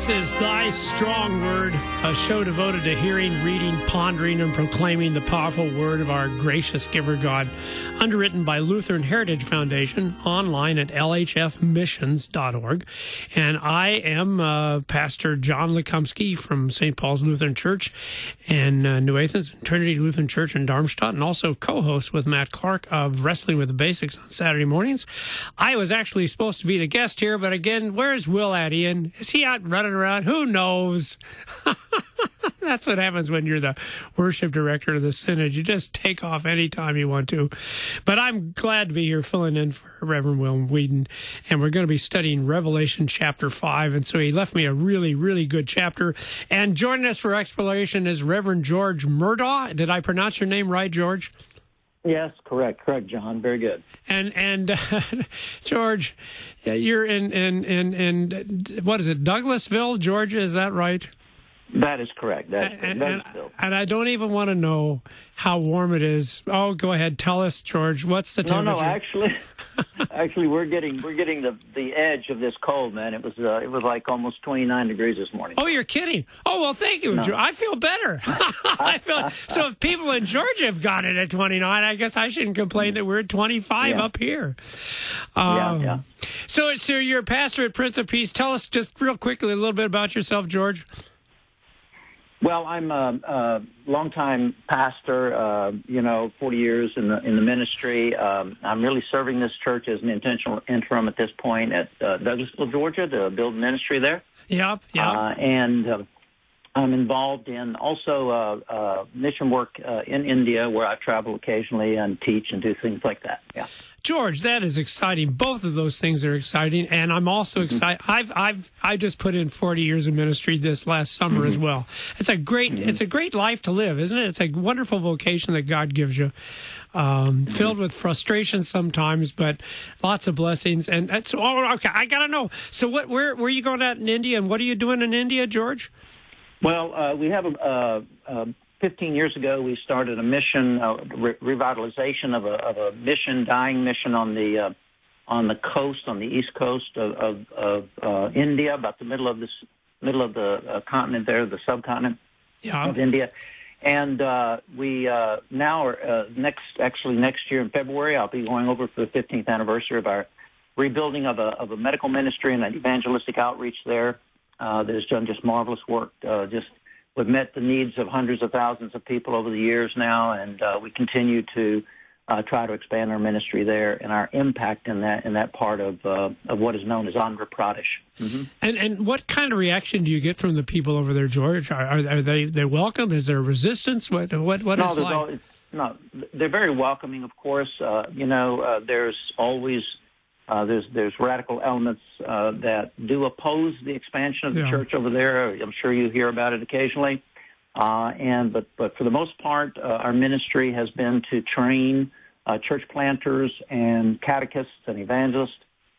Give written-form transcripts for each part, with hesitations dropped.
This is Thy Strong Word, a show devoted to hearing, reading, pondering, and proclaiming the powerful word of our gracious giver God, underwritten by Lutheran Heritage Foundation, online at lhfmissions.org. And I am Pastor John Lekumsky from St. Paul's Lutheran Church in New Athens, Trinity Lutheran Church in Darmstadt, and also co-host with Matt Clark of Wrestling with the Basics on Saturday mornings. I was actually supposed to be the guest here, but again, where's Will at, Ian? Is he out running around? Who knows? That's what happens when you're the worship director of the synod. You just take off anytime you want to. But I'm glad to be here filling in for Reverend Will Whedon, and we're going to be studying Revelation chapter 5. And so he left me a really, really good chapter. And joining us for exploration is Reverend George Murdaugh. Did I pronounce your name right, George? Yes, correct, John. Very good. And George, you're in what is it, Douglasville, Georgia? Is that right? That is correct. And I don't even want to know how warm it is. Oh, go ahead, tell us, George. What's the temperature? No, actually, we're getting the edge of this cold, man. It was like almost 29 degrees this morning. Oh, you're kidding? Oh, well, thank you. No. I feel better. So if people in Georgia have got it at 29, I guess I shouldn't complain that we're at 25 up here. Yeah. So you're a pastor at Prince of Peace. Tell us just real quickly a little bit about yourself, George. Well, I'm a longtime pastor, 40 years in the ministry. I'm really serving this church as an intentional interim at this point at Douglasville, Georgia, to build ministry there. Yep. And I'm involved in also mission work in India, where I travel occasionally and teach and do things like that. Yeah. George, that is exciting. Both of those things are exciting, and I'm also excited. I just put in 40 years of ministry this last summer as well. It's a great life to live, isn't it? It's a wonderful vocation that God gives you, filled with frustration sometimes, but lots of blessings. And so, okay, I gotta know. So, where are you going out in India, and what are you doing in India, George? Well, we have 15 years ago, we started a mission, revitalization of a mission, dying mission on the coast, on the east coast of India, about the middle of the continent there, the subcontinent of India. And we now are next year in February, I'll be going over for the 15th anniversary of our rebuilding of a medical ministry and an evangelistic outreach there. That has done just marvelous work. We've met the needs of hundreds of thousands of people over the years now, and we continue to try to expand our ministry there and our impact in that part of what is known as Andhra Pradesh. Mm-hmm. And what kind of reaction do you get from the people over there, George? Are they welcome? Is there resistance? What is like? No, they're very welcoming. Of course, there's always. There's radical elements that do oppose the expansion of the church over there. I'm sure you hear about it occasionally. But for the most part, our ministry has been to train church planters and catechists and evangelists,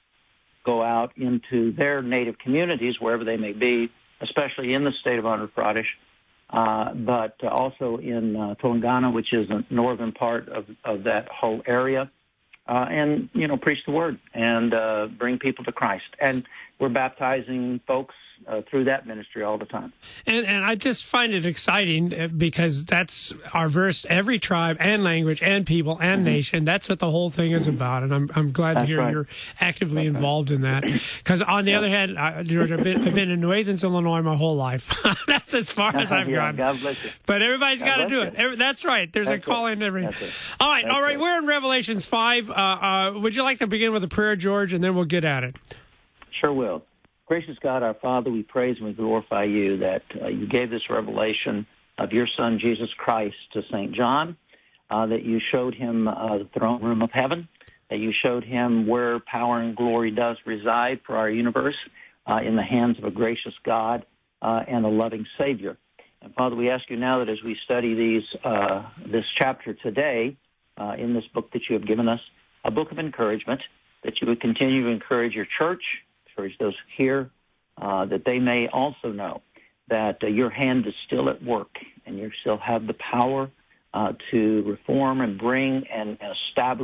go out into their native communities, wherever they may be, especially in the state of Andhra Pradesh, but also in Telangana, which is the northern part of that whole area. And preach the word and bring people to Christ. And we're baptizing folks through that ministry all the time. And I just find it exciting because that's our verse, every tribe and language and people and nation. That's what the whole thing is about. And I'm glad to hear you're actively involved in that. Because on the other hand, George, I've been in New Athens, Illinois my whole life. That's as far as I've gone. God bless you. But everybody's got to do it. That's right. There's a calling in every. All right. We're in Revelations 5. Would you like to begin with a prayer, George, and then we'll get at it? Sure will. Gracious God, our Father, we praise and we glorify you that you gave this revelation of your Son, Jesus Christ, to St. John, that you showed him the throne room of heaven, that you showed him where power and glory does reside for our universe, in the hands of a gracious God and a loving Savior. And Father, we ask you now that as we study this chapter today in this book that you have given us, a book of encouragement, that you would continue to encourage your church, encourage those here, that they may also know that your hand is still at work and you still have the power to reform and bring and establish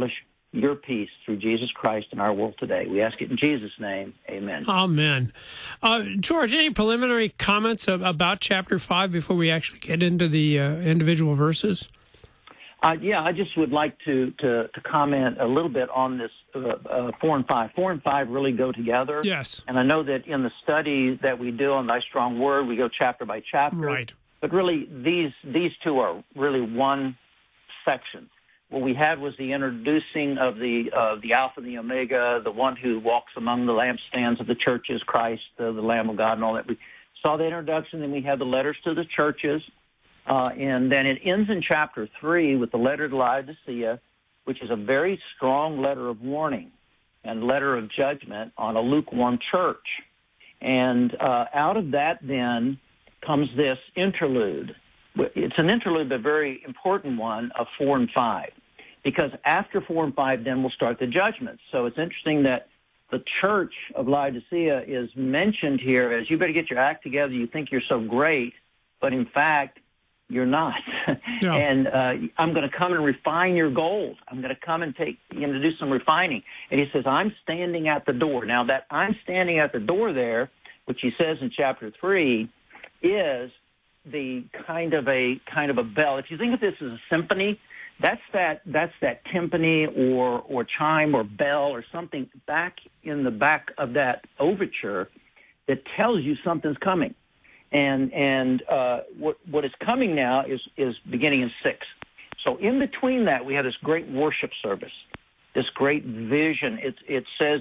your peace through Jesus Christ in our world today. We ask it in Jesus' name. Amen. Amen. George, any preliminary comments about chapter 5 before we actually get into the individual verses? Yeah, I just would like to comment a little bit on this 4 and 5. 4 and 5 really go together. Yes. And I know that in the study that we do on Thy Strong Word, we go chapter by chapter. Right. But really, these two are really one section. What we had was the introducing of the Alpha and the Omega, the one who walks among the lampstands of the churches, Christ, the Lamb of God, and all that. We saw the introduction, then we had the letters to the churches, and then it ends in chapter 3 with the letter to Laodicea, which is a very strong letter of warning and letter of judgment on a lukewarm church. And out of that then comes this interlude. It's an interlude, but a very important one, of 4 and 5, because after 4 and 5, then we'll start the judgment. So it's interesting that the church of Laodicea is mentioned here as, you better get your act together. You think you're so great, but in fact, you're not. No. And I'm going to come and refine your gold. I'm going to come and do some refining. And he says, I'm standing at the door. Now that I'm standing at the door there, which he says in chapter 3, is the kind of a bell. If you think of this as a symphony, that's that timpani or chime or bell or something back in the back of that overture that tells you something's coming. And what is coming now is beginning in 6. So in between that, we have this great worship service, this great vision. It says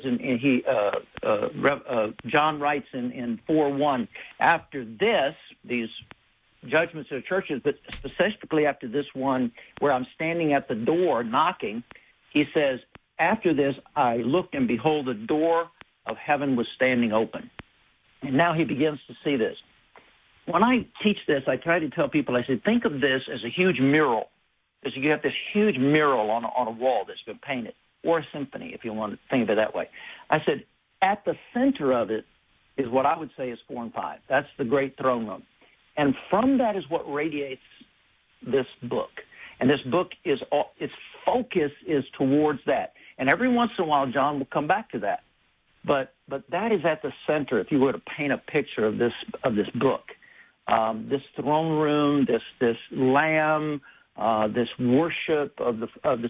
John writes in 4:1, after this, these judgments of the churches, but specifically after this one where I'm standing at the door knocking, he says, after this, I looked and behold, the door of heaven was standing open. And now he begins to see this. When I teach this, I try to tell people, I say, think of this as a huge mural. Because you have this huge mural on a wall that's been painted, or a symphony, if you want to think of it that way. I said, at the center of it is what I would say is 4 and 5. That's the great throne room. And from that is what radiates this book. And this book its focus is towards that. And every once in a while, John will come back to that. But that is at the center, if you were to paint a picture of this book. This throne room, this lamb, this worship of the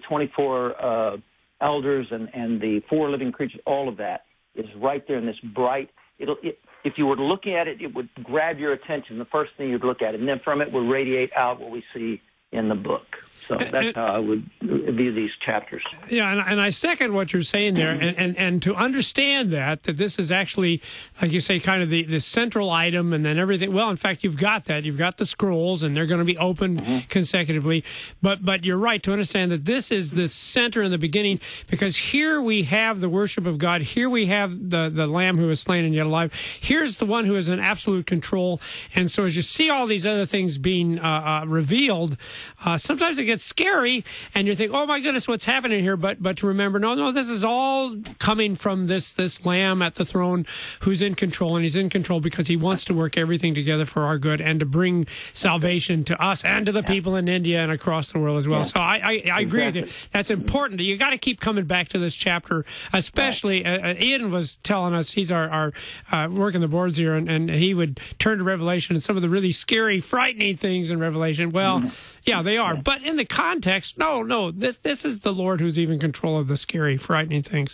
24 elders and the 4 living creatures, all of that is right there in this bright. If you were to look at it, it would grab your attention, the first thing you'd look at it, and then from it would radiate out what we see in the book. So that's how I would view these chapters. Yeah, and I second what you're saying there, and to understand that this is actually, like you say, kind of the central item, and then everything. Well, in fact, you've got that. You've got the scrolls, and they're going to be opened consecutively. But you're right to understand that this is the center in the beginning, because here we have the worship of God. Here we have the Lamb who is slain and yet alive. Here's the one who is in absolute control. And so as you see all these other things being revealed, sometimes it gets scary, and you think, oh my goodness, what's happening here? But to remember, no, this is all coming from this Lamb at the throne who's in control, and he's in control because he wants to work everything together for our good and to bring salvation to us and to the people in India and across the world as well. So I agree with you. That's important. You got to keep coming back to this chapter, especially Ian was telling us, he's our working the boards here, and he would turn to Revelation and some of the really scary, frightening things in Revelation. Well, yeah, they are. But in the context, no, this is the Lord who's even in control of the scary, frightening things.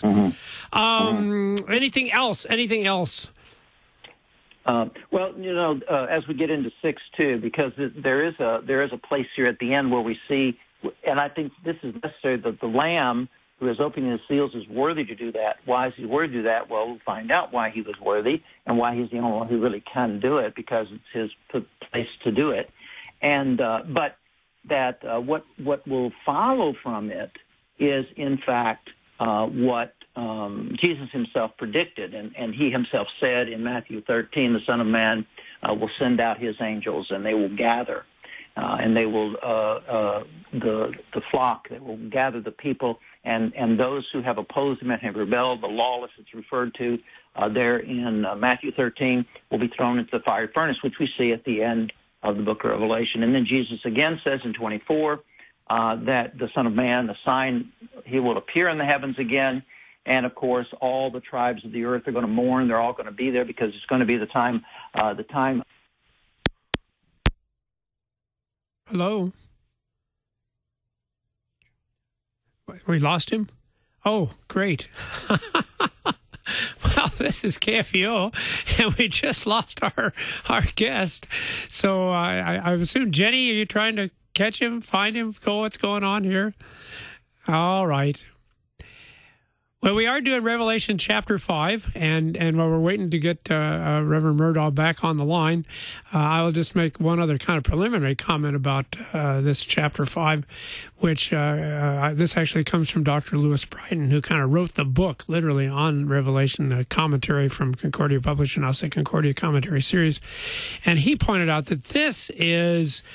Anything else? Well, as we get into 6 too, because there is a place here at the end where we see, and I think this is necessary, that the Lamb who is opening the seals is worthy to do that. Why is he worthy to do that? Well, we'll find out why he was worthy and why he's the only one who really can do it, because it's his place to do it. And but that what will follow from it is, in fact, what Jesus himself predicted. And he himself said in Matthew 13, the Son of Man will send out his angels, and they will gather. And they will, the flock, they will gather the people, and those who have opposed him and have rebelled, the lawless it's referred to there in Matthew 13, will be thrown into the fiery furnace, which we see at the end of the book of Revelation. And then Jesus again says in 24, that the Son of Man, the sign, he will appear in the heavens again. And, of course, all the tribes of the earth are going to mourn. They're all going to be there because it's going to be the time. Hello? We lost him? Oh, great. Well, this is KFUO, and we just lost our guest. So I assume, Jenny, are you trying to catch him, find him, what's going on here? All right. Well, we are doing Revelation chapter 5, and while we're waiting to get Reverend Murdaugh back on the line, I will just make one other kind of preliminary comment about this chapter 5, which this actually comes from Dr. Lewis Bryden, who kind of wrote the book, literally, on Revelation, a commentary from Concordia Publishing, I'll say Concordia Commentary Series, and he pointed out that this is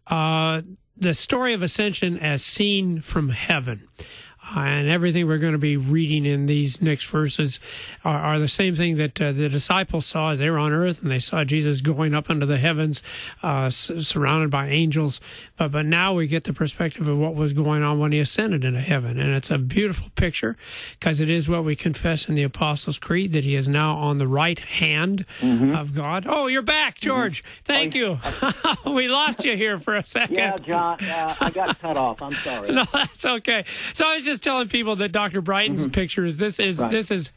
the story of ascension as seen from heaven. And everything we're going to be reading in these next verses are the same thing that the disciples saw as they were on earth, and they saw Jesus going up into the heavens, surrounded by angels. But now we get the perspective of what was going on when he ascended into heaven. And it's a beautiful picture because it is what we confess in the Apostles' Creed, that he is now on the right hand of God. Oh, you're back, George. Thank you. We lost you here for a second. Yeah, John, I got cut off. I'm sorry. No, that's okay. So I was just telling people that Dr. Brighton's picture is this is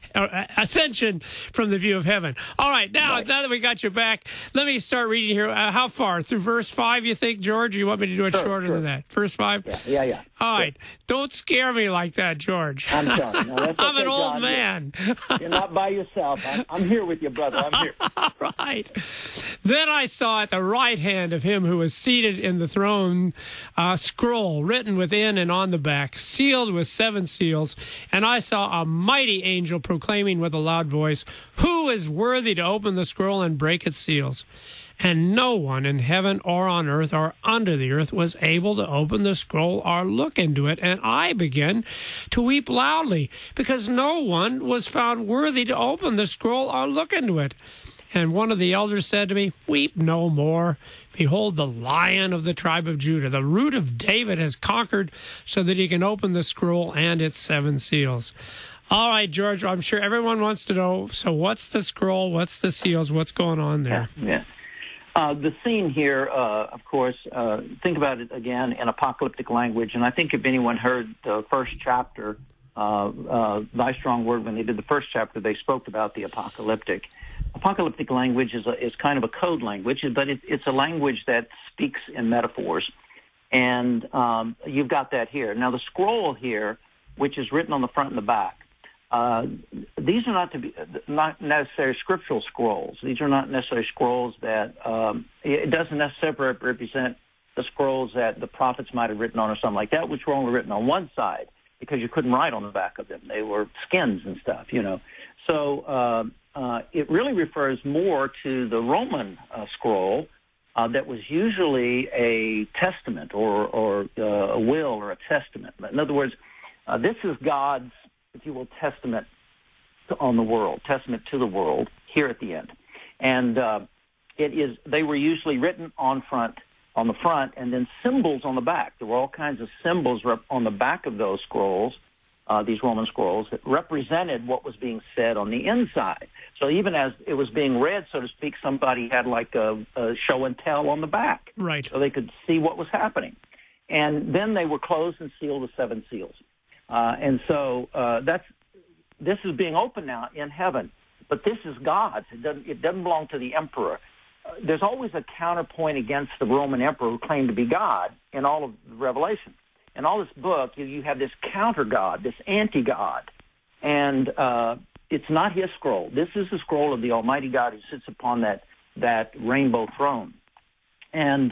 ascension from the view of heaven. All right, now that we got you back, let me start reading here. How far through verse 5? You think, George? Or you want me to do it shorter than that? Verse 5. Yeah. All right, don't scare me like that, George. I'm sorry. No, that's okay, I'm an old John. man. You're not by yourself. I'm here with you, brother. I'm here. All right. Then I saw at the right hand of him who was seated in the throne a scroll written within and on the back, sealed with 7 seals. And I saw a mighty angel proclaiming with a loud voice, "Who is worthy to open the scroll and break its seals?" And no one in heaven or on earth or under the earth was able to open the scroll or look into it. And I began to weep loudly, because no one was found worthy to open the scroll or look into it. And one of the elders said to me, "Weep no more. Behold, the Lion of the tribe of Judah, the Root of David, has conquered so that he can open the scroll and its 7 seals." All right, George, I'm sure everyone wants to know, so what's the scroll? What's the seals? What's going on there? Yeah. The scene here, of course, think about it again in apocalyptic language. And I think if anyone heard the first chapter, Thy Strong Word, when they did the first chapter, they spoke about the apocalyptic. Apocalyptic language is kind of a code language, but it's a language that speaks in metaphors. And you've got that here. Now, the scroll here, which is written on the front and the back, these are not necessarily scriptural scrolls. These are not necessarily scrolls that it doesn't necessarily represent the scrolls that the prophets might have written on or something like that, which were only written on one side because you couldn't write on the back of them. They were skins and stuff, you know. So it really refers more to the Roman scroll that was usually a testament or a will or a testament. In other words, this is God's, if you will, testament on the world, testament to the world here at the end. And they were usually written on the front, and then symbols on the back. There were all kinds of symbols on the back of those scrolls, these Roman scrolls, that represented what was being said on the inside. So even as it was being read, so to speak, somebody had like a show and tell on the back. Right. So they could see what was happening. And then they were closed and sealed with 7 seals. And so this is being opened now in heaven, but this is God's. It doesn't belong to the emperor. There's always a counterpoint against the Roman emperor who claimed to be God in all of Revelation. In all this book, you have this counter-God, this anti-God, and it's not his scroll. This is the scroll of the Almighty God who sits upon that rainbow throne. And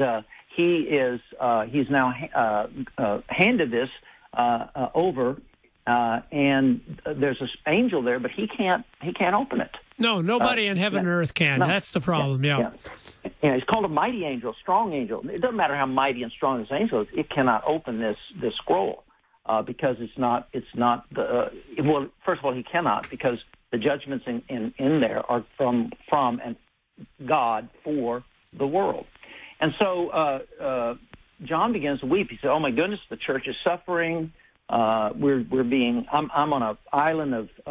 he's now handed this over, and there's this angel there, but he can't open it. No, nobody in heaven and earth can. No. That's the problem. Yeah. It's called a mighty angel, strong angel. It doesn't matter how mighty and strong this angel is; it cannot open this scroll because it's not the. Well, first of all, he cannot, because the judgments in there are from and God for the world, and so John begins to weep. He said, "Oh my goodness, the church is suffering. I'm on an island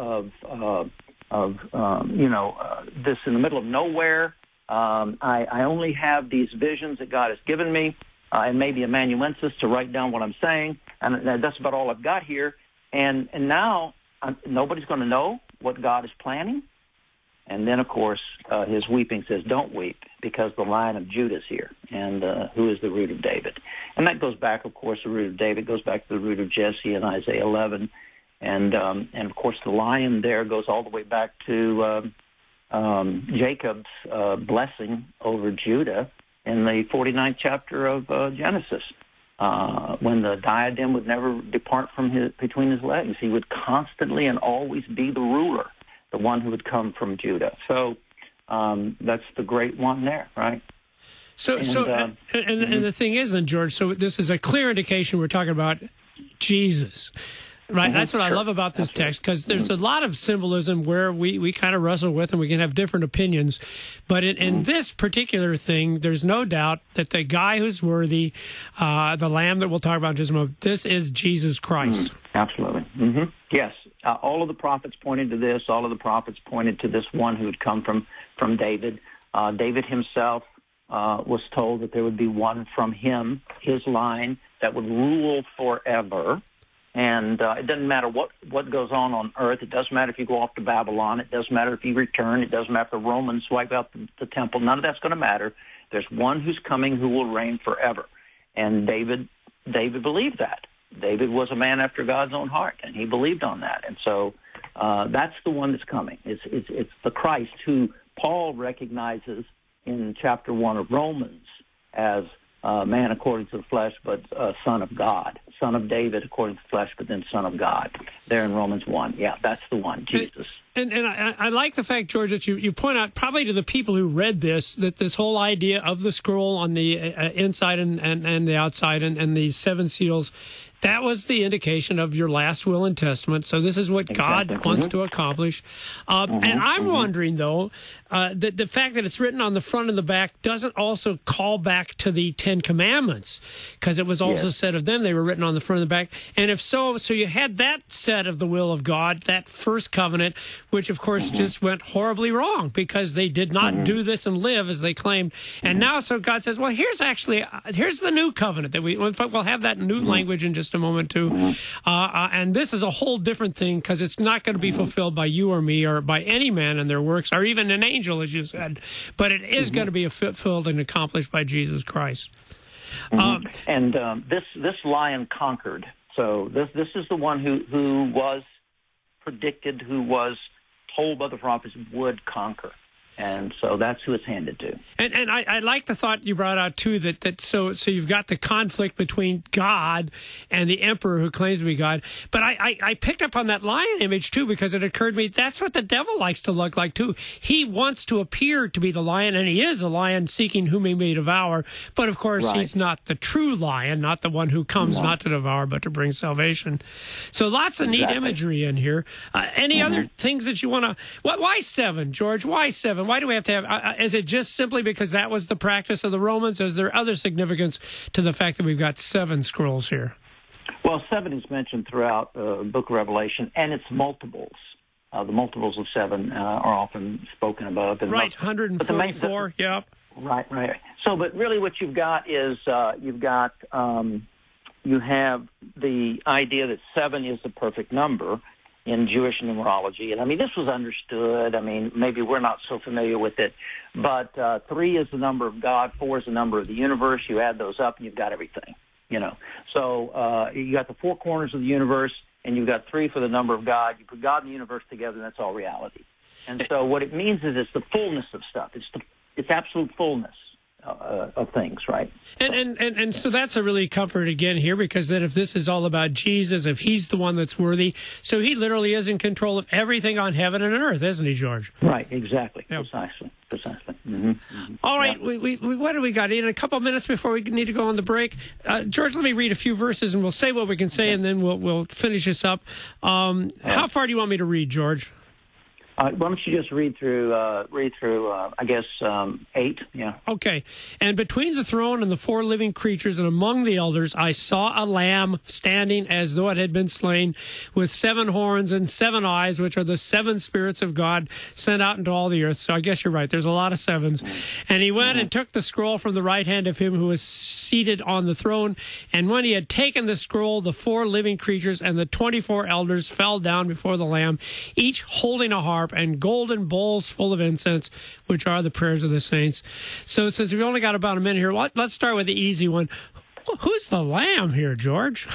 this in the middle of nowhere. I only have these visions that God has given me, and maybe amanuensis to write down what I'm saying, and that's about all I've got here. And now nobody's going to know what God is planning." And then, of course, his weeping says, "Don't weep, because the Lion of Judah is here, and who is the root of David." And that goes back, of course, the root of David goes back to the root of Jesse in Isaiah 11. And of course, the lion there goes all the way back to Jacob's blessing over Judah in the 49th chapter of Genesis, when the diadem would never depart from between his legs. He would constantly and always be the ruler, the one who would come from Judah. So that's the great one there, right? And the thing isn't, George, so this is a clear indication we're talking about Jesus. Right, that's what I love about this text, because there's a lot of symbolism where we kind of wrestle with and we can have different opinions. But in this particular thing, there's no doubt that the guy who's worthy, the Lamb that we'll talk about in just a moment, this is Jesus Christ. Absolutely. Yes. All of the prophets pointed to this. All of the prophets pointed to this one who would come from David. David himself was told that there would be one from him, his line, that would rule forever. And it doesn't matter what goes on earth. It doesn't matter if you go off to Babylon. It doesn't matter if you return. It doesn't matter if the Romans wipe out the temple. None of that's going to matter. There's one who's coming who will reign forever. And David believed that. David was a man after God's own heart, and he believed on that. And so that's the one that's coming. It's the Christ who Paul recognizes in chapter 1 of Romans as man according to the flesh, but son of God. Son of David according to the flesh, but then son of God. There in Romans 1. Yeah, that's the one, Jesus. And I like the fact, George, that you point out probably to the people who read this, that this whole idea of the scroll on the inside and the outside and the seven seals, that was the indication of your last will and testament. So this is what God wants to accomplish. And I'm wondering, though, that the fact that it's written on the front and the back doesn't also call back to the Ten Commandments, because it was also said of them they were written on the front and the back. And if so you had that set of the will of God, that first covenant, which, of course, just went horribly wrong because they did not do this and live as they claimed. And now, so God says, well, here's the new covenant that we'll have that new language in just a moment too. And this is a whole different thing, because it's not going to be fulfilled by you or me or by any man in their works or even an angel, as you said, but it is going to be fulfilled and accomplished by Jesus Christ. This lion conquered. So this is the one who was predicted, who was told by the prophets would conquer. And so that's who it's handed to. And I like the thought you brought out, too, that so you've got the conflict between God and the emperor who claims to be God. But I picked up on that lion image, too, because it occurred to me that's what the devil likes to look like, too. He wants to appear to be the lion, and he is a lion seeking whom he may devour. But, of course, he's not the true lion, not the one who comes not to devour, but to bring salvation. So lots of neat imagery in here. Any other things that you want to... Why 7, George? Why 7? Why do we have to have... is it just simply because that was the practice of the Romans? Is there other significance to the fact that we've got 7 scrolls here? Well, 7 is mentioned throughout the book of Revelation, and its multiples. The multiples of 7 are often spoken about. Right, 144, yep. Right. So, but really what you've got is you have the idea that 7 is the perfect number in Jewish numerology. And, I mean, this was understood. I mean, maybe we're not so familiar with it. But 3 is the number of God. 4 is the number of the universe. You add those up, and you've got everything, you know. So you got the 4 corners of the universe, and you've got 3 for the number of God. You put God and the universe together, and that's all reality. And so what it means is it's the fullness of stuff. It's absolute fullness of things, right? And so that's a really comfort again here, because then if this is all about Jesus, if he's the one that's worthy, so he literally is in control of everything on heaven and on earth, isn't he, George? Right, exactly, yep. Precisely. All right, yep. we what do we got? In a couple of minutes before we need to go on the break, George, let me read a few verses and we'll say what we can say, and then we'll finish this up. How far do you want me to read, George? Why don't you just read through, I guess, 8, yeah. Okay. And between the throne and the 4 living creatures and among the elders, I saw a lamb standing as though it had been slain, with 7 horns and 7 eyes, which are the 7 spirits of God sent out into all the earth. So I guess you're right. There's a lot of 7s. And he went and took the scroll from the right hand of him who was seated on the throne. And when he had taken the scroll, the 4 living creatures and the 24 elders fell down before the Lamb, each holding a harp and golden bowls full of incense, which are the prayers of the saints. So since we've only got about a minute here, let's start with the easy one. Who's the Lamb here, George?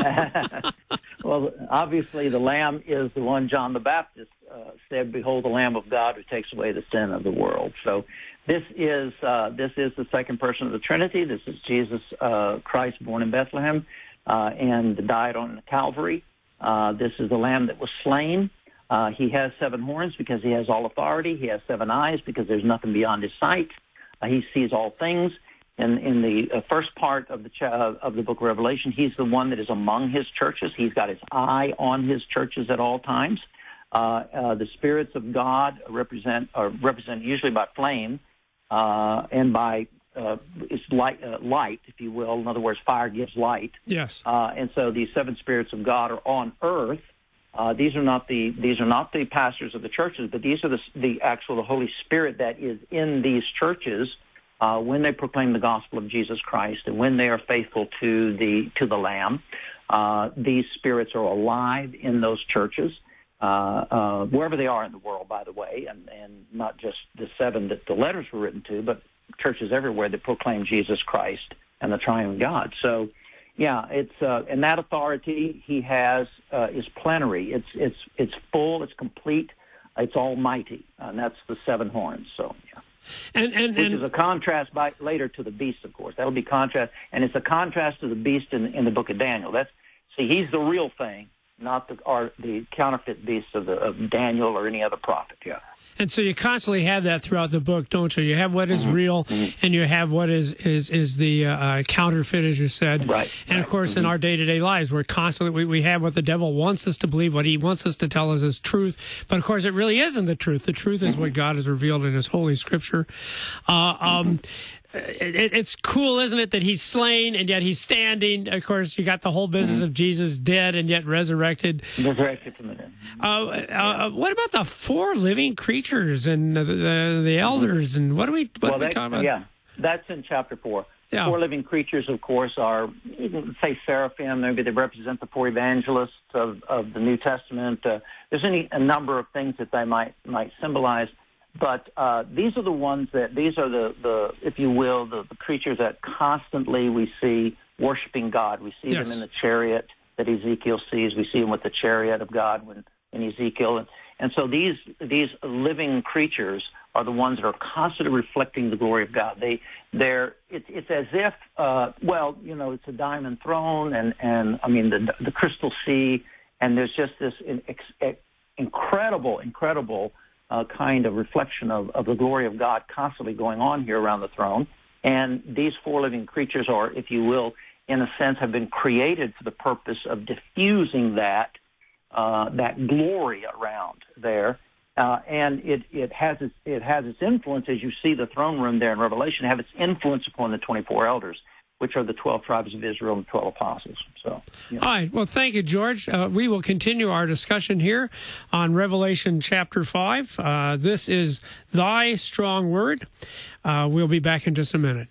Well, obviously the Lamb is the one John the Baptist said, "Behold, the Lamb of God who takes away the sin of the world." So this is the second person of the Trinity. This is Jesus Christ, born in Bethlehem and died on Calvary. This is the Lamb that was slain. He has 7 horns because he has all authority. He has 7 eyes because there's nothing beyond his sight. He sees all things. And in the first part of the book of Revelation, he's the one that is among his churches. He's got his eye on his churches at all times. The spirits of God represent usually by flame and by it's light, if you will. In other words, fire gives light. Yes. And so these 7 spirits of God are on earth. These are not the pastors of the churches, but these are the Holy Spirit that is in these churches when they proclaim the gospel of Jesus Christ and when they are faithful to the Lamb. These spirits are alive in those churches, wherever they are in the world, by the way, and not just the 7 that the letters were written to, but churches everywhere that proclaim Jesus Christ and the triune God. So. Yeah, it's and that authority he has is plenary. It's full. It's complete. It's almighty, and that's the 7 horns. So, yeah, which is a contrast later to the beast, of course. That'll be contrast, and it's a contrast to the beast in the book of Daniel. He's the real thing, not the counterfeit beasts of Daniel or any other prophet. Yeah. And so you constantly have that throughout the book, don't you? You have what is real, and you have what is the counterfeit, as you said. Right. And of course, in our day-to-day lives, we're constantly we have what the devil wants us to believe, what he wants us to tell us is truth. But of course, it really isn't the truth. The truth is what God has revealed in His Holy Scripture. It's cool, isn't it, that he's slain and yet he's standing. Of course, you got the whole business of Jesus dead and yet resurrected. Resurrected from the dead. What about the 4 living creatures and the elders and what are we talking about? Yeah, that's in chapter 4. Yeah. 4 living creatures, of course, are, you can say seraphim. Maybe they represent the 4 evangelists of the New Testament. There's a number of things that they might symbolize. But these are the ones these are the if you will, the creatures that constantly we see worshiping God. We see them in the chariot that Ezekiel sees. We see them with the chariot of God in Ezekiel. And so these living creatures are the ones that are constantly reflecting the glory of God. It's as if, it's a diamond throne and I mean, the crystal sea, and there's just this incredible kind of reflection of the glory of God constantly going on here around the throne. And these 4 living creatures are, if you will, in a sense, have been created for the purpose of diffusing that glory around there. And it has its influence, as you see the throne room there in Revelation, have its influence upon the 24 elders, which are the 12 tribes of Israel and the 12 apostles. So, All right. Well, thank you, George. We will continue our discussion here on Revelation chapter 5. This is Thy Strong Word. We'll be back in just a minute.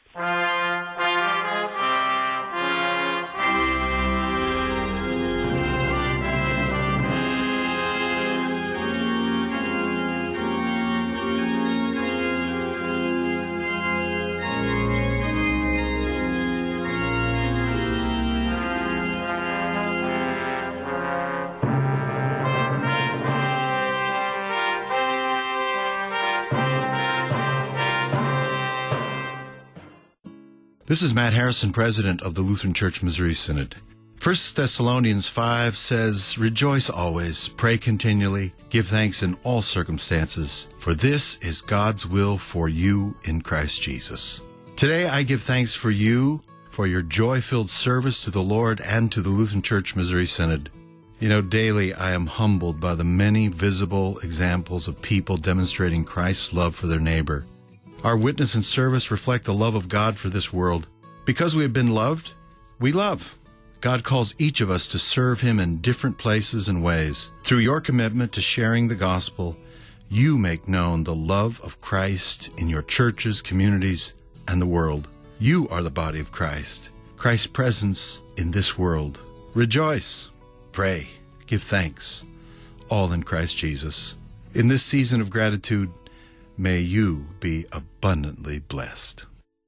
This is Matt Harrison, president of the Lutheran Church Missouri Synod. 1 Thessalonians 5 says, "Rejoice always, pray continually, give thanks in all circumstances, for this is God's will for you in Christ Jesus." Today I give thanks for you, for your joy-filled service to the Lord and to the Lutheran Church Missouri Synod. You know, daily I am humbled by the many visible examples of people demonstrating Christ's love for their neighbor. Our witness and service reflect the love of God for this world. Because we have been loved, we love. God calls each of us to serve Him in different places and ways. Through your commitment to sharing the gospel, you make known the love of Christ in your churches, communities, and the world. You are the body of Christ, Christ's presence in this world. Rejoice. Pray, give thanks, all in Christ Jesus. In this season of gratitude, may you be abundantly blessed.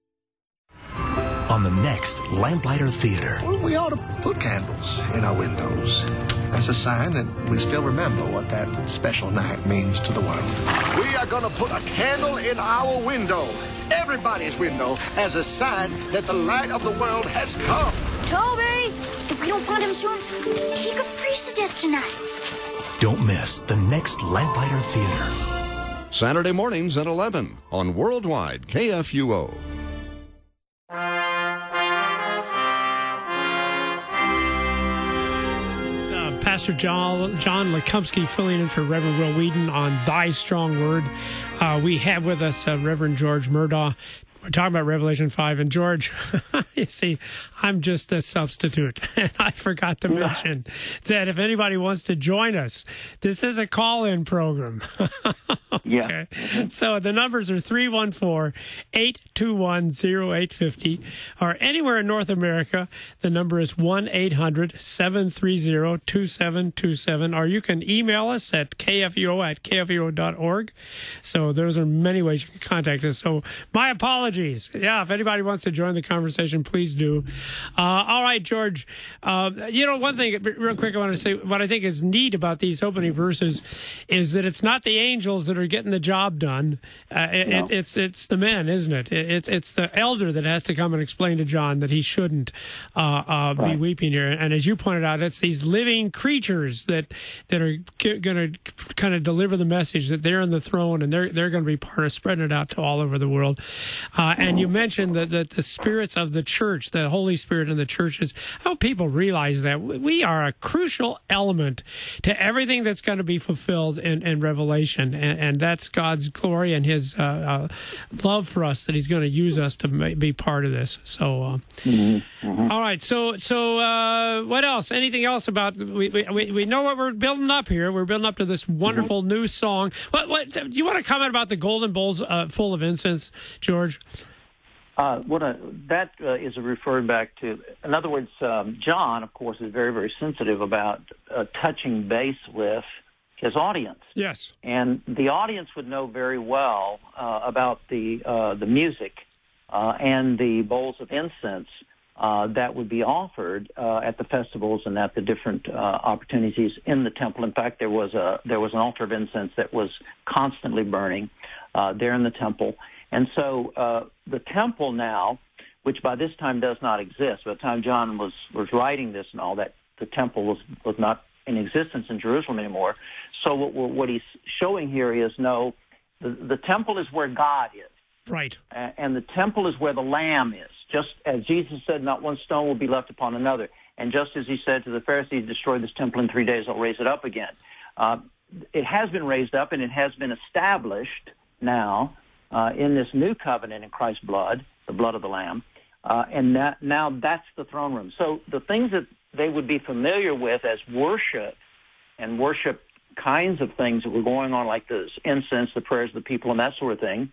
On the next Lamplighter Theater. Well, we ought to put candles in our windows. That's a sign that we still remember what that special night means to the world. We are going to put a candle in our window, everybody's window, as a sign that the light of the world has come. Toby! If we don't find him soon, he could freeze to death tonight. Don't miss the next Lamplighter Theater. Saturday mornings at 11 on Worldwide KFUO. Pastor John Lekumsky filling in for Reverend Will Whedon on Thy Strong Word. We have with us Reverend George Murdaugh. We're talking about Revelation 5. And George, you see, I'm just a substitute. And I forgot to mention that if anybody wants to join us, this is a call-in program. Yeah. Okay. So the numbers are 314-821-0850. Or anywhere in North America, the number is 1-800-730-2727. Or you can email us at kfuo@kfuo.org. So those are many ways you can contact us. So my apologies. Yeah, if anybody wants to join the conversation, please do. All right, George. One thing real quick I want to say, what I think is neat about these opening verses is that it's not the angels that are getting the job done. It's the men, isn't it? It's the elder that has to come and explain to John that he shouldn't be weeping here. And as you pointed out, it's these living creatures that are going to kind of deliver the message that they're on the throne and they're going to be part of spreading it out to all over the world. And you mentioned that the spirits of the church, the Holy Spirit in the churches, I hope people realize that we are a crucial element to everything that's going to be fulfilled in Revelation. And that's God's glory and His love for us, that He's going to use us to be part of this. So, all right. So what else? Anything else about, we know what we're building up here. We're building up to this wonderful new song. What do you want to comment about the golden bowls full of incense, George? That is referred back to, in other words, John, of course, is very, very sensitive about touching base with his audience. Yes. And the audience would know very well about the music and the bowls of incense that would be offered at the festivals and at the different opportunities in the temple. In fact, there was an altar of incense that was constantly burning there in the temple. And so the temple now, which by this time does not exist, by the time John was writing this and all that, the temple was not in existence in Jerusalem anymore. So what he's showing here is, no, the temple is where God is. Right. And the temple is where the Lamb is. Just as Jesus said, not one stone will be left upon another. And just as He said to the Pharisees, destroy this temple in 3 days, I'll raise it up again. It has been raised up, and it has been established now in this new covenant in Christ's blood, the blood of the Lamb, and now that's the throne room. So the things that they would be familiar with as worship and worship kinds of things that were going on, like the incense, the prayers of the people, and that sort of thing,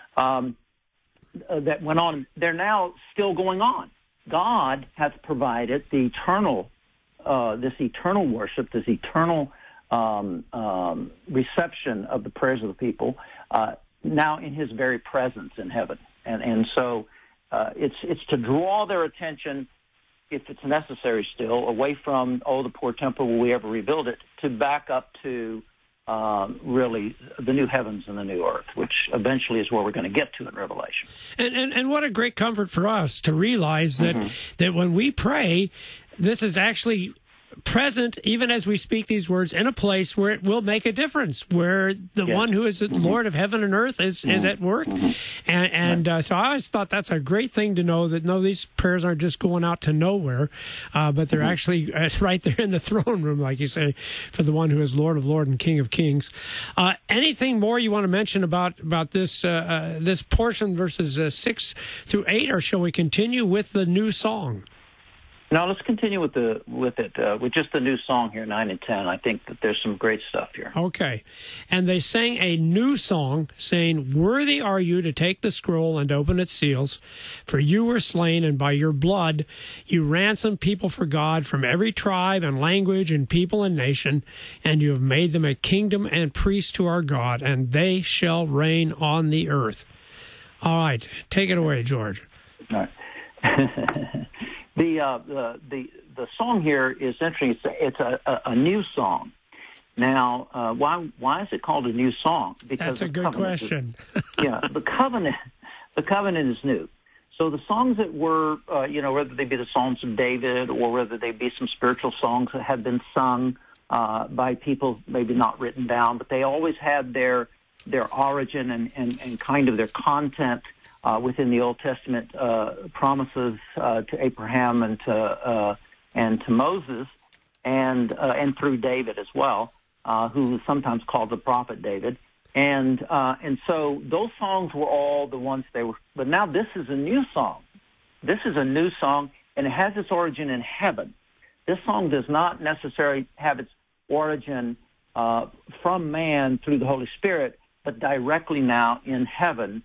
that went on, they're now still going on. God has provided the eternal, this eternal worship, this eternal reception of the prayers of the people, now in His very presence in heaven. And so it's to draw their attention, if it's necessary still, away from, the poor temple, will we ever rebuild it, to back up to really the new heavens and the new earth, which eventually is where we're going to get to in Revelation. And what a great comfort for us to realize that when we pray, this is actually present, even as we speak these words, in a place where it will make a difference, where the one who is the Lord of heaven and earth is at work. And so I always thought that's a great thing to know, that no, these prayers aren't just going out to nowhere, but they're actually right there in the throne room, like you say, for the one who is Lord of Lords and King of Kings. Anything more you want to mention about this this portion, verses 6 through 8, or shall we continue with the new song? No, let's continue with just the new song here, 9 and 10. I think that there's some great stuff here. Okay. And they sang a new song, saying, "Worthy are you to take the scroll and open its seals, for you were slain, and by your blood you ransomed people for God from every tribe and language and people and nation, and you have made them a kingdom and priests to our God, and they shall reign on the earth." All right. Take it away, George. All right. The song here is interesting. It's a new song. Now, why is it called a new song? Because that's a good question. The covenant is new. So the songs that were, whether they be the Psalms of David or whether they be some spiritual songs that have been sung by people, maybe not written down, but they always had their origin and kind of their content within the Old Testament promises to Abraham and to Moses, and through David as well, who is sometimes called the prophet David, and so those songs were all the ones they were. But now this is a new song. This is a new song, and it has its origin in heaven. This song does not necessarily have its origin from man through the Holy Spirit, but directly now in heaven.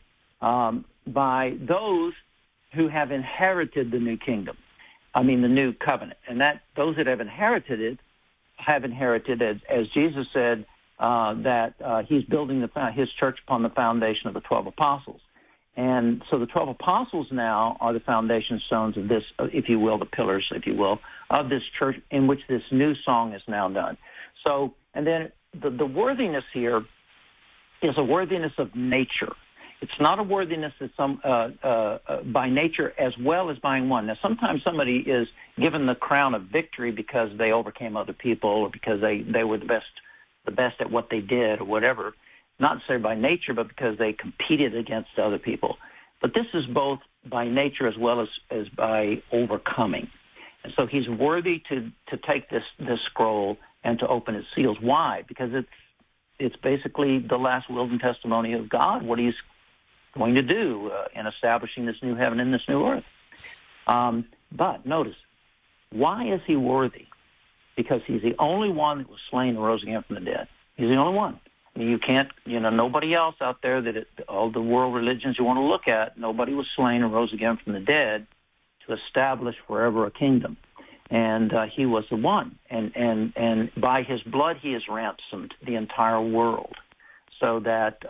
By those who have inherited the new kingdom, the new covenant, and that those that have inherited it have inherited, as Jesus said, that he's building his church upon the foundation of the 12 apostles. And so the 12 apostles now are the foundation stones of this, if you will, the pillars, if you will, of this church in which this new song is now done. So, and then the worthiness here is a worthiness of nature. It's not a worthiness that's by nature as well as by one. Now, sometimes somebody is given the crown of victory because they overcame other people, or because they were the best at what they did, or whatever. Not necessarily by nature, but because they competed against other people. But this is both by nature as well as by overcoming. And so he's worthy to take this scroll and to open its seals. Why? Because it's basically the last will and testimony of God, what he's going to do in establishing this new heaven and this new earth. But notice, why is he worthy? Because he's the only one that was slain and rose again from the dead. He's the only one. You can't, nobody else out there all the world religions you want to look at, nobody was slain and rose again from the dead to establish forever a kingdom. And he was the one. And by his blood he has ransomed the entire world. So that,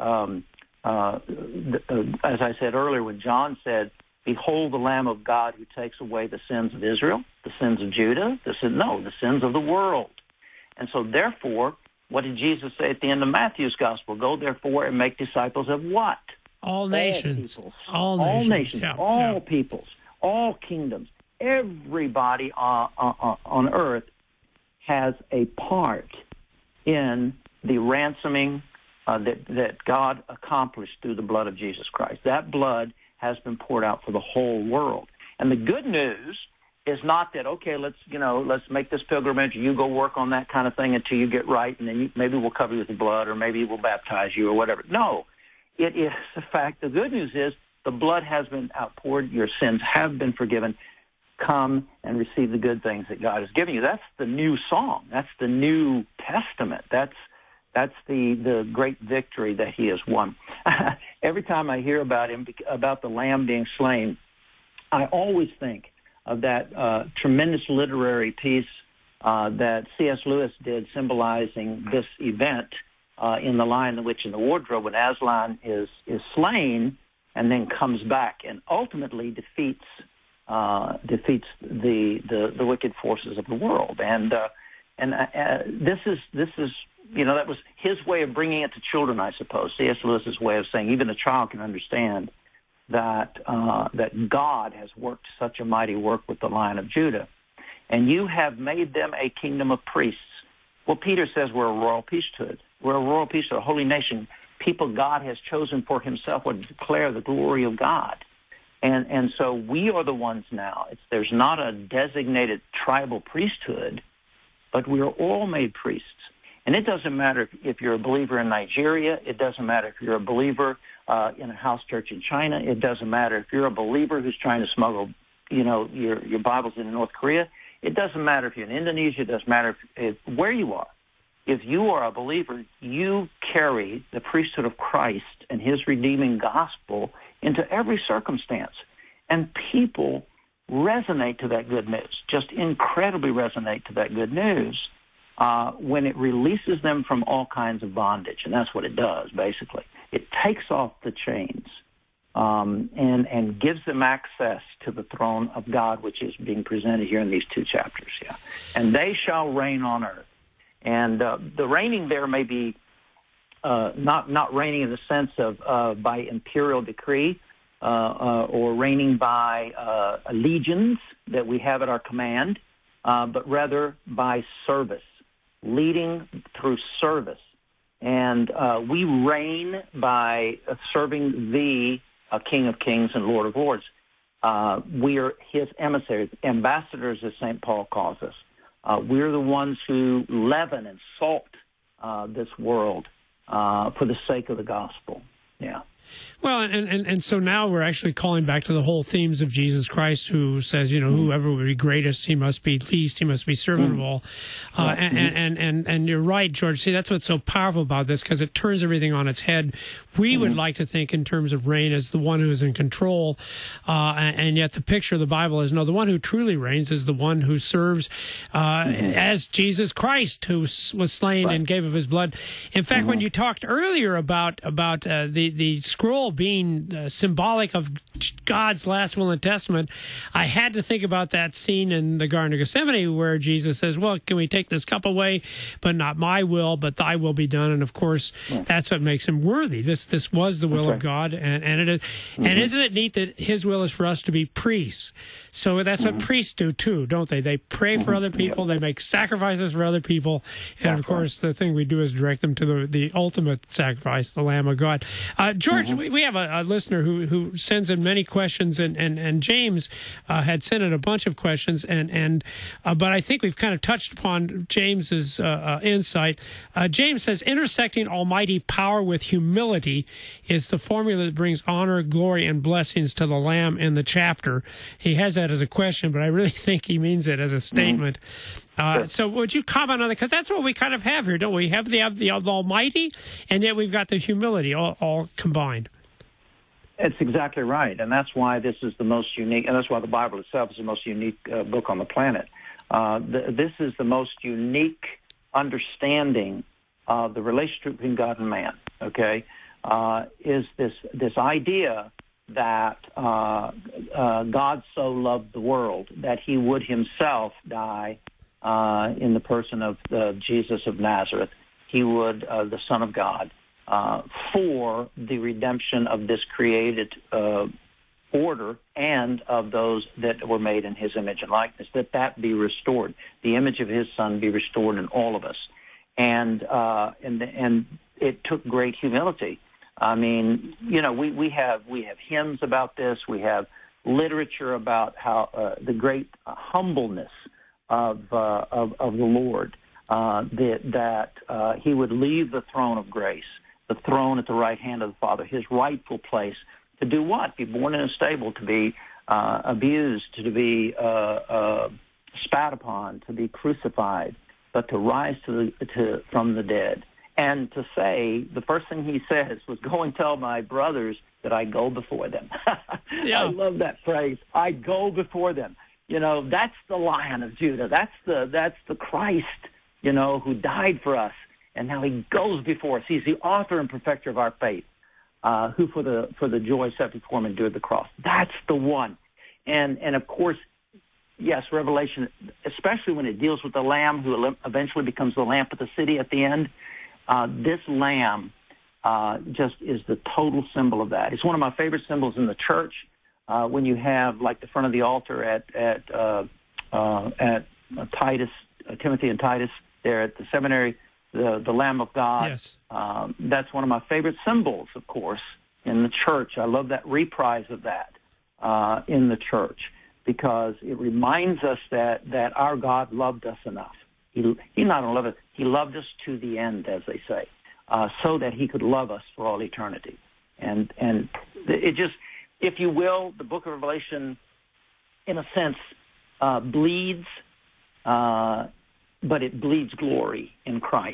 as I said earlier, when John said, "Behold the Lamb of God who takes away the sins of Israel," the sins of Judah, the sins of the world. And so therefore, what did Jesus say at the end of Matthew's gospel? "Go therefore and make disciples of what?" All nations. All nations. All peoples. All kingdoms. Everybody on earth has a part in the ransoming that God accomplished through the blood of Jesus Christ. That blood has been poured out for the whole world. And the good news is not that, okay, let's make this pilgrimage, you go work on that kind of thing until you get right, and then maybe we'll cover you with the blood, or maybe we'll baptize you, or whatever. No, it is the fact. The good news is the blood has been outpoured, your sins have been forgiven. Come and receive the good things that God has given you. That's the new song. That's the New Testament. That's the great victory that he has won. Every time I hear about him, about the Lamb being slain, I always think of that tremendous literary piece that C.S. Lewis did, symbolizing this event in The Lion, the Witch, and the Wardrobe, when Aslan is slain and then comes back and ultimately defeats the wicked forces of the world. And this is that was his way of bringing it to children, I suppose. C.S. Lewis's way of saying even a child can understand that God has worked such a mighty work with the Lion of Judah. and you have made them a kingdom of priests. Well, Peter says we're a royal priesthood. We're a royal priesthood, a holy nation, people God has chosen for himself would declare the glory of God. And so we are the ones now. There's not a designated tribal priesthood, but we are all made priests. And it doesn't matter if you're a believer in Nigeria. It doesn't matter if you're a believer in a house church in China. It doesn't matter if you're a believer who's trying to smuggle, your Bibles into North Korea. It doesn't matter if you're in Indonesia. It doesn't matter if where you are. If you are a believer, you carry the priesthood of Christ and his redeeming gospel into every circumstance. And people resonate to that good news, just incredibly resonate to that good news when it releases them from all kinds of bondage. And that's what it does, basically. It takes off the chains and gives them access to the throne of God, which is being presented here in these two chapters. Yeah, and they shall reign on earth. And the reigning there may be not reigning in the sense of by imperial decree or reigning by legions that we have at our command, but rather by service, leading through service. And we reign by serving the King of Kings and Lord of Lords. We are his emissaries, ambassadors, as St. Paul calls us. We're the ones who leaven and salt this world for the sake of the gospel. Yeah. Well, and so now we're actually calling back to the whole themes of Jesus Christ, who says, whoever would be greatest, he must be least, he must be servant of all. And you're right, George. See, that's what's so powerful about this, because it turns everything on its head. We would like to think in terms of reign as the one who is in control, and yet the picture of the Bible is, no, the one who truly reigns is the one who serves as Jesus Christ, who was slain and gave of his blood. In fact, when you talked earlier about the scroll being symbolic of God's last will and testament, I had to think about that scene in the Garden of Gethsemane where Jesus says, well, can we take this cup away, but not my will, but thy will be done. And of course, that's what makes him worthy. This was the will of God. And it is, and isn't it neat that his will is for us to be priests? So that's what priests do too, don't they? They pray for other people. They make sacrifices for other people. And of course, the thing we do is direct them to the ultimate sacrifice, the Lamb of God. George, we have a listener who sends in many questions, and James had sent in a bunch of questions, but I think we've kind of touched upon James's insight. James says, intersecting almighty power with humility is the formula that brings honor, glory, and blessings to the Lamb in the chapter. He has that as a question, but I really think he means it as a statement. So would you comment on that? Because that's what we kind of have here, don't we? We have the Almighty, and yet we've got the humility all combined. It's exactly right, and that's why this is the most unique, and that's why the Bible itself is the most unique book on the planet. This is the most unique understanding of the relationship between God and man, okay, is this idea that God so loved the world that he would himself die in the person of Jesus of Nazareth. He would, the Son of God, for the redemption of this created order and of those that were made in his image and likeness, that be restored, the image of his Son be restored in all of us. And it took great humility. I mean, we have hymns about this. We have literature about how the great humbleness of the Lord, that he would leave the throne of grace, the throne at the right hand of the Father, his rightful place, to do what? Be born in a stable, to be abused, to be spat upon, to be crucified, but to rise from the dead. And to say, the first thing he says was, go and tell my brothers that I go before them. I love that phrase, I go before them. That's the Lion of Judah. That's the Christ, who died for us. And now he goes before us. He's the author and perfecter of our faith, who for the joy set before him endured the cross. That's the one. And of course, yes, Revelation, especially when it deals with the Lamb who eventually becomes the lamp of the city at the end, this Lamb just is the total symbol of that. It's one of my favorite symbols in the church. When you have, like, the front of the altar at Timothy and Titus there at the seminary, the Lamb of God. Yes. That's one of my favorite symbols, of course, in the church. I love that reprise of that in the church because it reminds us that our God loved us enough. He not only loved us, he loved us to the end, as they say, so that he could love us for all eternity. And it just, if you will, the book of Revelation, in a sense, bleeds, but it bleeds glory in Christ.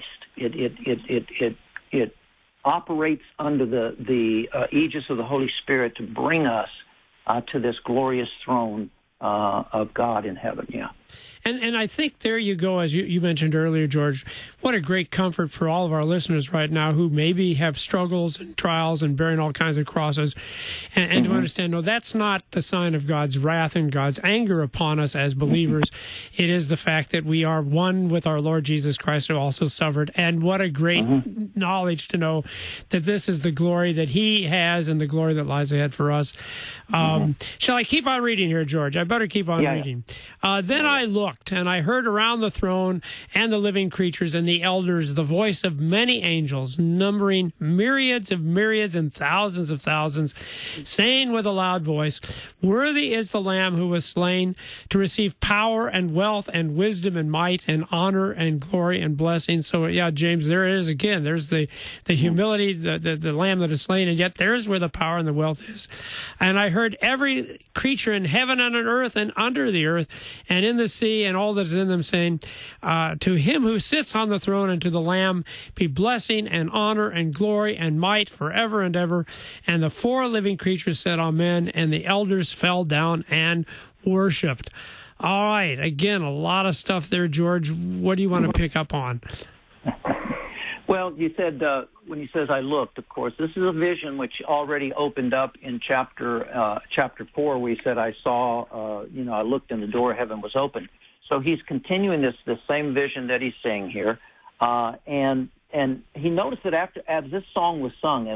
It operates under the aegis of the Holy Spirit to bring us to this glorious throne of God in heaven. Yeah. And I think there you go, as you mentioned earlier, George, what a great comfort for all of our listeners right now who maybe have struggles and trials and bearing all kinds of crosses, and to understand, no, that's not the sign of God's wrath and God's anger upon us as believers. It is the fact that we are one with our Lord Jesus Christ who also suffered, and what a great knowledge to know that this is the glory that he has and the glory that lies ahead for us. Shall I keep on reading here, George? I better keep on reading. Then I looked, and I heard around the throne and the living creatures and the elders the voice of many angels, numbering myriads of myriads and thousands of thousands, saying with a loud voice, "Worthy is the Lamb who was slain to receive power and wealth and wisdom and might and honor and glory and blessing." So, yeah, James, there it is again. There's the humility, the Lamb that is slain, and yet there's where the power and the wealth is. And I heard every creature in heaven and on earth and under the earth and in the sea and all that is in them saying, to him who sits on the throne and to the Lamb be blessing and honor and glory and might forever and ever. And the four living creatures said, Amen. And the elders fell down and worshipped. All right. Again, a lot of stuff there, George. What do you want to pick up on? Well, you said, when he says, I looked, of course, this is a vision which already opened up in chapter 4, where he said, I saw, I looked and the door of heaven was open. So he's continuing this same vision that he's saying here. And he noticed that as this song was sung,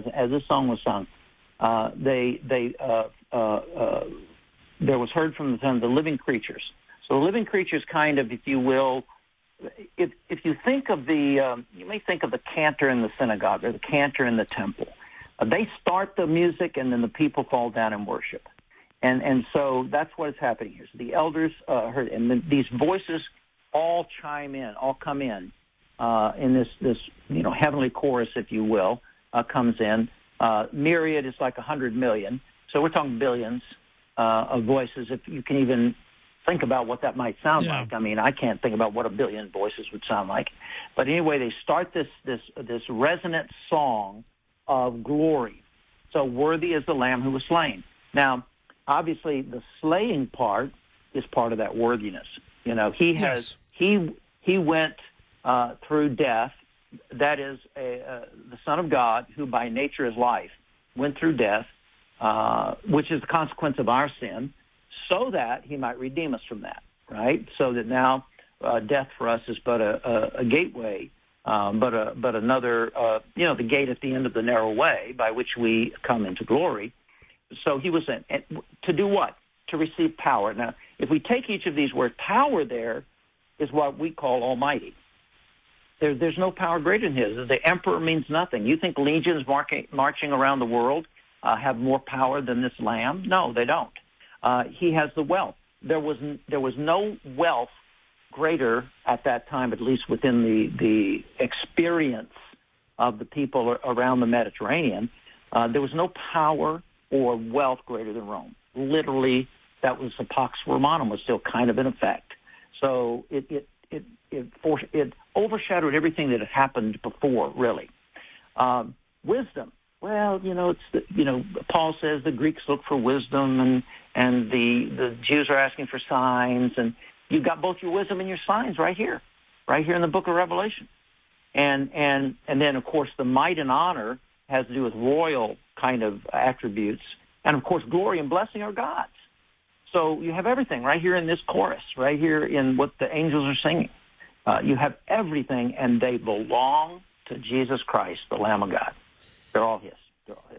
there was heard from the living creatures. So the living creatures kind of, if you will, if you think of you may think of the cantor in the synagogue or the cantor in the temple. They start the music and then the people fall down and worship. And so that's what is happening here. So the elders heard, and then these voices all chime in, all come in this heavenly chorus, if you will, comes in. Myriad is like 100 million. So we're talking billions of voices, if you can even think about what that might sound like. I mean, I can't think about what a billion voices would sound like. But anyway, they start this resonant song of glory. So worthy is the Lamb who was slain. Now, obviously, the slaying part is part of that worthiness. He went through death. That is the Son of God, who by nature is life, went through death, which is the consequence of our sin, so that he might redeem us from that, right? So that now death for us is but a gateway, but another, the gate at the end of the narrow way by which we come into glory. So he was in. And to do what? To receive power. Now, if we take each of these words, power there is what we call almighty. There's no power greater than his. The emperor means nothing. You think legions marching around the world have more power than this Lamb? No, they don't. He has the wealth. There was no wealth greater at that time, at least within the experience of the people around the Mediterranean. There was no power or wealth greater than Rome. Literally, that was the Pax Romanum was still kind of in effect. So it overshadowed everything that had happened before, really. Wisdom. Well, Paul says the Greeks look for wisdom, and the Jews are asking for signs, and you've got both your wisdom and your signs right here in the book of Revelation. And then, of course, the might and honor has to do with royal kind of attributes. And, of course, glory and blessing are God's. So you have everything right here in this chorus, right here in what the angels are singing. You have everything, and they belong to Jesus Christ, the Lamb of God. They're all his.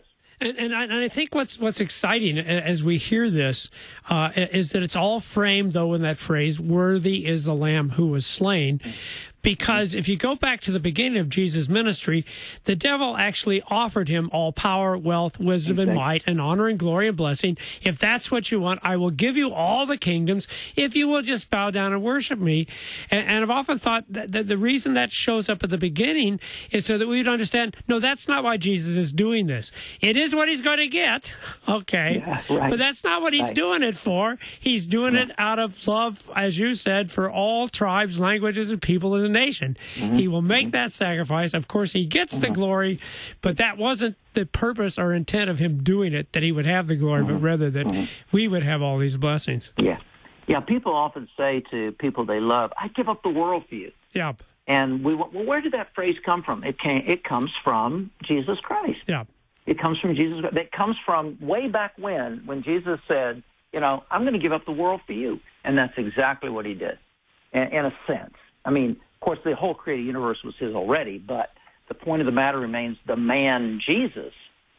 And I think what's exciting as we hear this is that it's all framed, though, in that phrase, "Worthy is the Lamb who was slain." Because if you go back to the beginning of Jesus' ministry, the devil actually offered him all power, wealth, wisdom, and might, and honor and glory and blessing. If that's what you want, I will give you all the kingdoms if you will just bow down and worship me. And I've often thought that the reason that shows up at the beginning is so that we would understand, no, that's not why Jesus is doing this. It is what he's going to get, okay, but that's not what he's doing it for. He's doing it out of love, as you said, for all tribes, languages, and people in the nation. He will make that sacrifice. Of course, he gets the glory, but that wasn't the purpose or intent of him doing it, that he would have the glory, but rather that we would have all these blessings. Yeah, people often say to people they love, "I give up the world for you." Yeah. And where did that phrase come from? It comes from Jesus Christ. Yeah. It comes from Jesus Christ. It comes from way back when Jesus said, I'm going to give up the world for you. And that's exactly what he did, in a sense. I mean, of course, the whole created universe was his already, but the point of the matter remains the man Jesus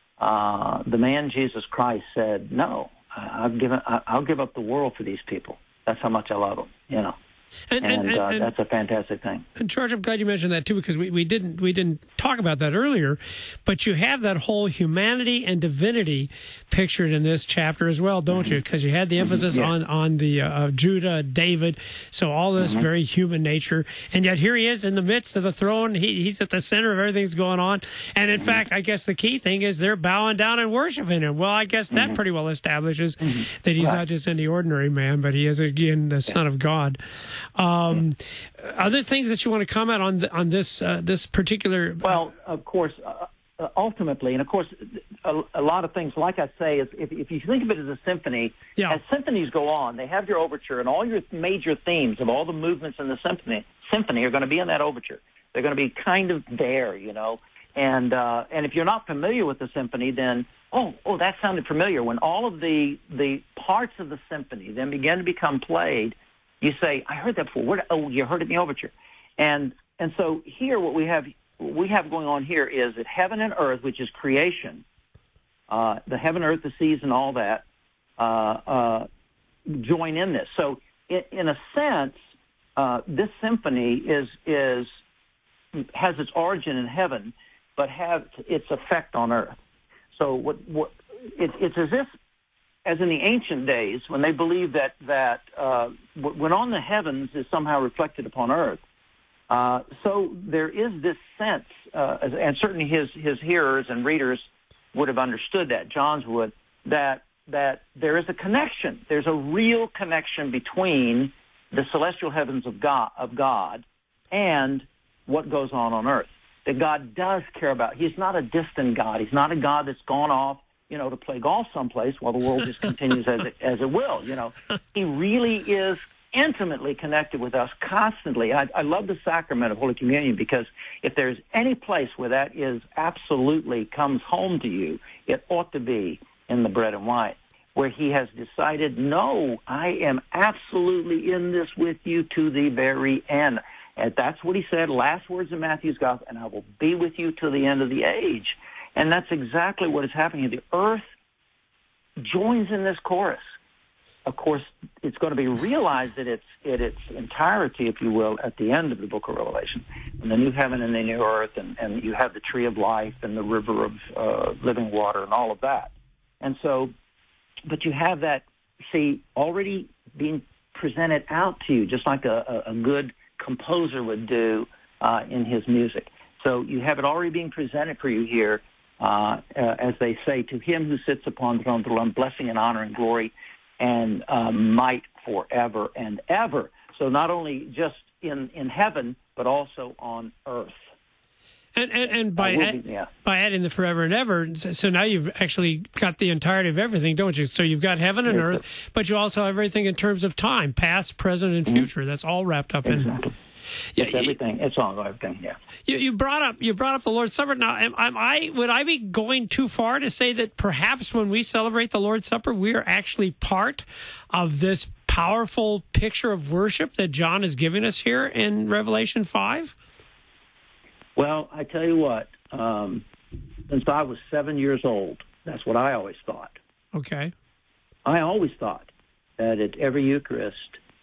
Christ said, no, I'll give up the world for these people. That's how much I love them, And that's a fantastic thing. And George, I'm glad you mentioned that too, because we didn't talk about that earlier, but you have that whole humanity and divinity pictured in this chapter as well, don't you? Because you had the emphasis on the Judah, David, so all this very human nature, and yet here he is in the midst of the throne. He's at the center of everything that's going on, and in fact, I guess the key thing is they're bowing down and worshiping him. Well, I guess that pretty well establishes that he's not just any ordinary man, but he is again the Son of God. Other things that you want to comment on this particular? Well, of course, ultimately, and of course, a lot of things. Like I say, is if you think of it as a symphony, as symphonies go on, they have your overture, and all your major themes of all the movements in the symphony are going to be in that overture. They're going to be kind of there, And if you're not familiar with the symphony, then oh, that sounded familiar. When all of the parts of the symphony then begin to become played, you say, I heard that before. You heard it in the overture. And so here what we have going on here is that heaven and earth, which is creation, the heaven, earth, the seas, and all that, join in this. So in a sense, this symphony has its origin in heaven, but have its effect on earth. So it's as if, as in the ancient days, when they believed that when on the heavens is somehow reflected upon earth, so there is this sense, and certainly his hearers and readers would have understood that, John's would, that there is a connection. There's a real connection between the celestial heavens of God and what goes on earth. That God does care about. He's not a distant God. He's not a God that's gone off, to play golf someplace while the world just continues as it will. He really is intimately connected with us constantly. I love the sacrament of Holy Communion, because if there's any place where that is absolutely comes home to you, it ought to be in the bread and wine, where he has decided, no, I am absolutely in this with you to the very end. And that's what he said, last words in Matthew's Gospel, and I will be with you till the end of the age. And that's exactly what is happening. The earth joins in this chorus. Of course, it's going to be realized in its entirety, if you will, at the end of the book of Revelation, in the new heaven and the new earth, and you have the tree of life and the river of living water and all of that. And so, but you have that, already being presented out to you, just like a good composer would do in his music. So you have it already being presented for you here, as they say, to him who sits upon the throne, blessing and honor and glory and might forever and ever. So not only just in heaven, but also on earth. And by adding the forever and ever, so now you've actually got the entirety of everything, don't you? So you've got heaven and earth, but you also have everything in terms of time, past, present, and future. That's all wrapped up in. It's everything. It's all everything. Yeah. You brought up the Lord's Supper. Now, would I be going too far to say that perhaps when we celebrate the Lord's Supper, we are actually part of this powerful picture of worship that John is giving us here in Revelation 5? Well, I tell you what. Since I was 7 years old, That's what I always thought. Okay. I always thought that at every Eucharist,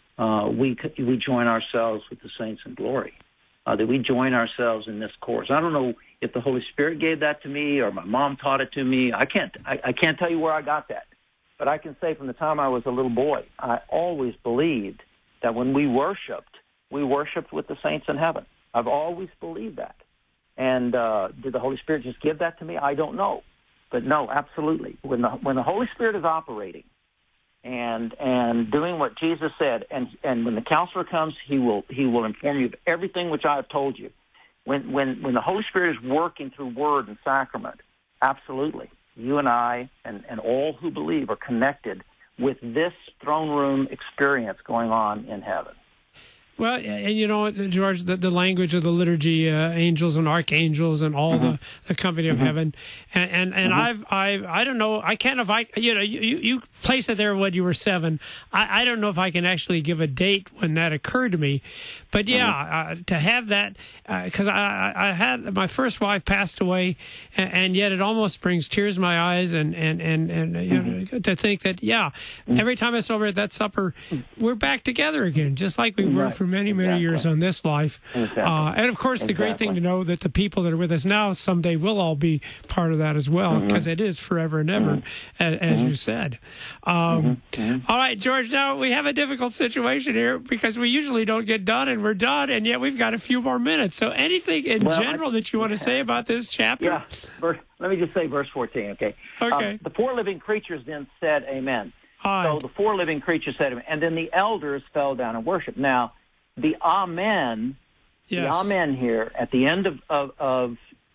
we join ourselves with the saints in glory, that we join ourselves in this course. I don't know if the Holy Spirit gave that to me or my mom taught it to me. I can't tell you where I got that. But I can say from the time I was a little boy, I always believed that when we worshiped with the saints in heaven. I've always believed that. And did the Holy Spirit just give that to me? I don't know. But no, absolutely. When the Holy Spirit is operating and doing what Jesus said, and when the counselor comes, he will inform you of everything which I have told you. When the Holy Spirit is working through word and sacrament, absolutely. You and I and all who believe are connected with this throne room experience going on in heaven. Well, and you know, George, the language of the liturgy, angels and archangels and all the company of heaven, and I don't know, I can't, if I, you placed it there when you were 7. I don't know if I can actually give a date when that occurred to me, but yeah, to have that, because I had, my first wife passed away, and yet it almost brings tears to my eyes, and you know, to think that, every time I celebrate that supper, we're back together again, just like we were for many years on this life. And of course, the great thing to know that the people that are with us now someday will all be part of that as well, because it is forever and ever, as you said. All right, George, now we have a difficult situation here because we usually don't get done, and we're done, and yet we've got a few more minutes. So anything in general that you want to say about this chapter? Yeah, let me just say verse 14, okay? Okay. The 4 living creatures then said amen. Right. So the 4 living creatures said amen, and then the elders fell down and worshiped. Now, the amen, the amen here at the end of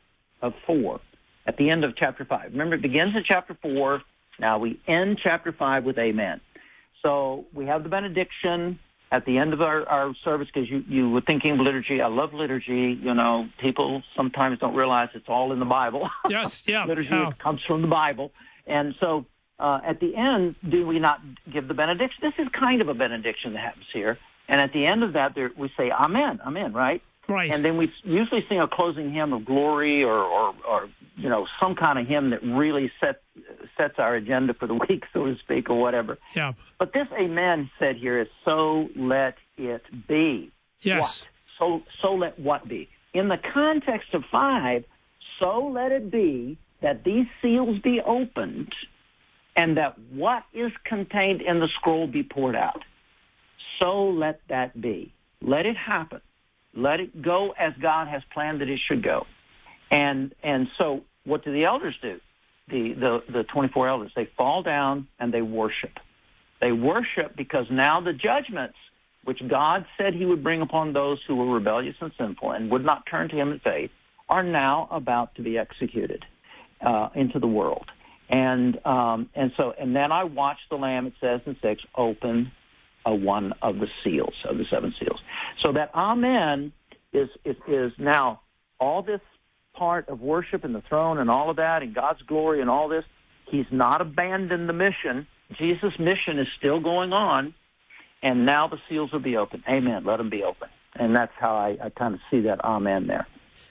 4, at the end of chapter 5. Remember, it begins in chapter 4. Now we end chapter 5 with amen. So we have the benediction at the end of our service, because you were thinking of liturgy. I love liturgy. You know, people sometimes don't realize it's all in the Bible. Yes, yeah. Liturgy comes from the Bible. And so at the end, do we not give the benediction? This is kind of a benediction that happens here. And at the end of that, we say, amen, amen, right? Right. And then we usually sing a closing hymn of glory or you know, some kind of hymn that really sets our agenda for the week, so to speak, or whatever. Yeah. But this amen said here is, so let it be. Yes. What? So let what be? In the context of 5, so let it be that these seals be opened and that what is contained in the scroll be poured out. So let that be. Let it happen. Let it go as God has planned that it should go. And so what do the elders do? The 24 elders, they fall down and they worship. They worship because now the judgments which God said he would bring upon those who were rebellious and sinful and would not turn to him in faith are now about to be executed into the world. And then I watched the Lamb, it says in 6, open one of the seals, of the 7 seals. So that amen is now all this part of worship and the throne and all of that and God's glory and all this. He's not abandoned the mission. Jesus' mission is still going on, and now the seals will be open. Amen. Let them be open. And that's how I kind of see that amen there.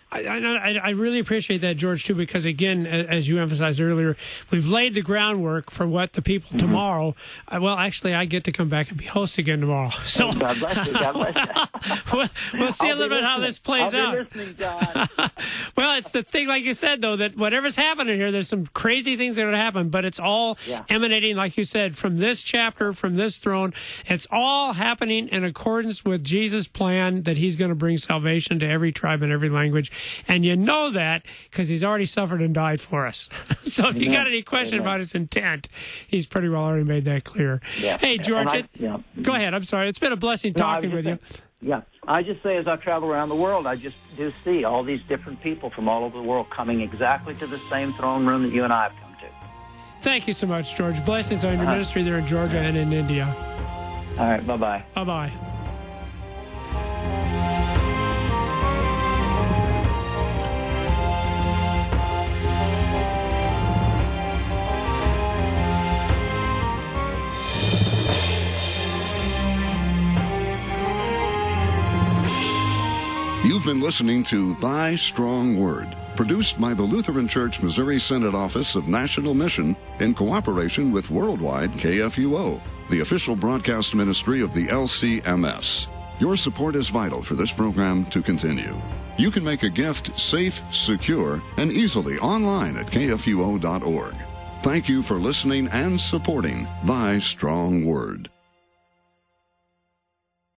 I really appreciate that, George, too, because, again, as you emphasized earlier, we've laid the groundwork for what the people tomorrow, well, actually, I get to come back and be host again tomorrow. So God bless you. God bless you. we'll see a little bit how this plays out. I'll be listening, John. Well, it's the thing, like you said, though, that whatever's happening here, there's some crazy things that are going to happen, but it's all emanating, like you said, from this chapter, from this throne. It's all happening in accordance with Jesus' plan that he's going to bring salvation to every tribe and every language. And you know that because he's already suffered and died for us. So if you got any question about his intent, he's pretty well already made that clear. Yeah. Hey, George, go ahead. I'm sorry. It's been a blessing talking with you. Yeah. I just say as I travel around the world, I just do see all these different people from all over the world coming exactly to the same throne room that you and I have come to. Thank you so much, George. Blessings on your ministry there in Georgia and in India. All right. Bye-bye. Bye-bye. You've been listening to Thy Strong Word, Produced by the Lutheran Church Missouri Synod Office of National Mission in cooperation with Worldwide KFUO, the official broadcast ministry of the LCMS. Your support is vital for this program to continue. You can make a gift safe, secure, and easily online at kfuo.org. Thank you for listening and supporting Thy Strong Word.